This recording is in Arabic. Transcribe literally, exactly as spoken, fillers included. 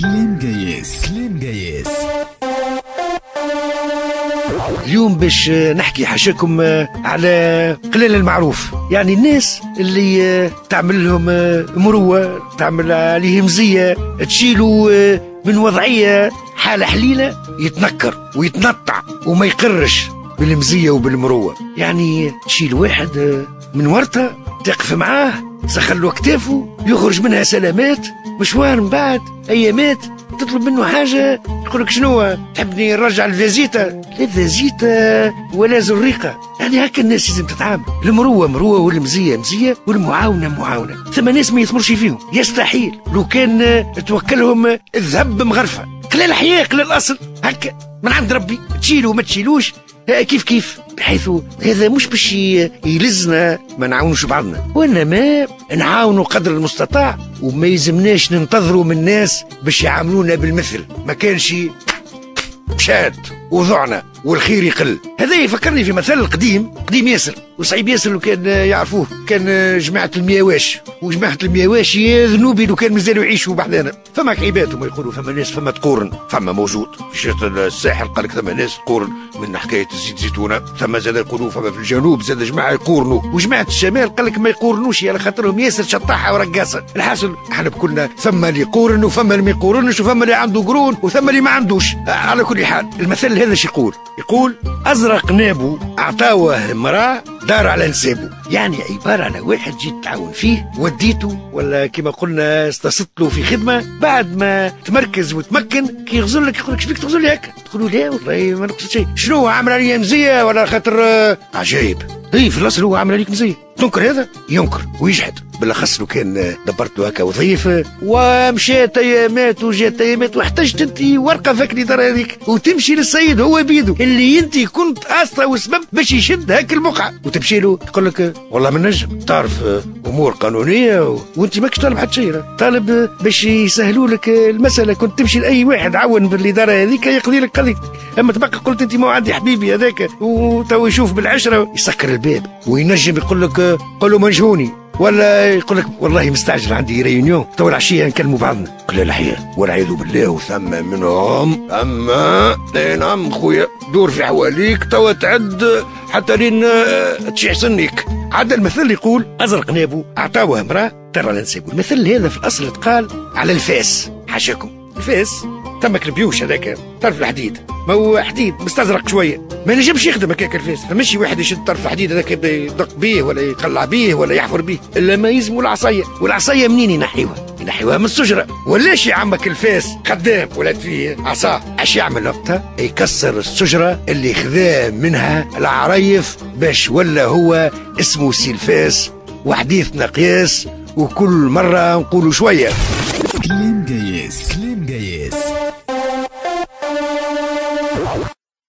كلام جايز كلام جايز. اليوم باش نحكي حاشاكم على قلال المعروف، يعني الناس اللي تعمل لهم مروة، تعمل عليهم مزية، تشيلوا من وضعية حالة حليلة يتنكر ويتنطع وما يقرش بالمزية وبالمروة. يعني تشيل واحد من ورطة تقف معاه تسخلوا كتافه يخرج منها سلامات، مشوار من بعد ايامات تطلب منه حاجة يقولك شنو تحبني نرجع الفازيتا؟ لا فازيتا ولا زريقة. يعني هكا الناس لازم تتعامل، المروة مروة والمزية مزية والمعاونة معاونة. ثم ناس ما يثمرش فيهم، يستحيل لو كان توكلهم الذهب مغرفة. قلال الحياة قلال الأصل هكا من عند ربي، تشيلوا وما تشيلوش كيف كيف، بحيث هذا مش باش يلزنا ما نعاونوش بعضنا، وانما نعاونوا قدر المستطاع، وما يلزمناش ننتظروا من الناس باش يعاملونا بالمثل. ما كانش مشات وضعنا والخير يقل. هذا يفكرني في مثل قديم قديم ياسر وصعيب ياسر لو كان يعرفوه. كان جماعة المياواش، وجماعة المياواش يا ذنوبي لو كان مازالوا يعيشوا بعدنا. فما عيبات وما يقولوا فما ناس فما تقورن، فما موجود في شط الساحل قالك ثما ناس تقورن من حكاية الزيت زيتونة. ثما زاد يقولوا فما في الجنوب زاد جماعة يقورنوا، وجماعة الشمال قالك ما يقورنوش على خاطرهم ياسر شطاحة ورقاصة. الحاصل احنا بكلنا ثما اللي يقورن وفما اللي ما يقورنش، وفما اللي عنده قرون وثما اللي ما عندوش. على كل حال المثل هذا شي يقول يقول أزرق نابو أعطاوه امرأة دار على نسابه. يعني عبارة على واحد جيت تعاون فيه وديته، ولا كما قلنا استصدت له في خدمة، بعد ما تمركز وتمكن كي يغزر لك يقول لك شبيك تغزر لي هكا؟ تقولوا لا والله ما نقصد شيء. شنو عامل عليا مزية ولا خاطر آه عجيب؟ هي في الاصل هو عامل عليك مزية. تنكر هذا ينكر ويجحد، بالاخص لو كان دبرت له هكا وظيفه ومشات ايامات وجات ايامات واحتجت انت ورقه فك لي دار هذيك وتمشي للسيد هو بيدو اللي انت كنت اصلا وسبب باش يشد هاك البقعه، وتمشي له يقول لك والله ما نجم تعرف امور قانونيه و... وانت ماكش طالب حتى شيء، طالب باش يسهلوا لك المساله. كنت تمشي لاي واحد عون بالاداره هذيك يقضي لك قضيتك، اما تبقى قلت انت ما عندي حبيبي هذاك وتو يشوف بالعشره يسكر الباب وينجم يقول لك قولوا منجوني، ولا يقول لك والله مستعجل عندي ريونيون تو العشيه نكلموا بعضنا. قلال الحياة والعياذ بالله. وثم منهم اما اي نعم خويا دور في حواليك توا تعد حتى لين تشيح سنك. عاد المثل يقول ازرق نابو اعطاوه امراه ترى لا نسيبه. المثل هذا في الاصل تقال على الفاس، حاشاكم الفاس تمك البيوش هذاك طرف الحديد، ما هو حديد مستزرق شويه ما ينجمش يخدم هكاك الفاس، فماشي واحد يشد طرف الحديد هذاك يبدا يدق بيه ولا يقلع بيه ولا يحفر بيه، الا ما يلزموا العصايه. والعصايه منين ينحيوها؟ ينحيوها من الشجره. ولاش يا عمك الفاس خدام ولات فيه عصا، اش يعمل وقتها؟ يكسر الشجره اللي خذا منها العرايف باش ولا هو اسمه سي الفاس، وحديثنا قياس وكل مره نقولوا شويه.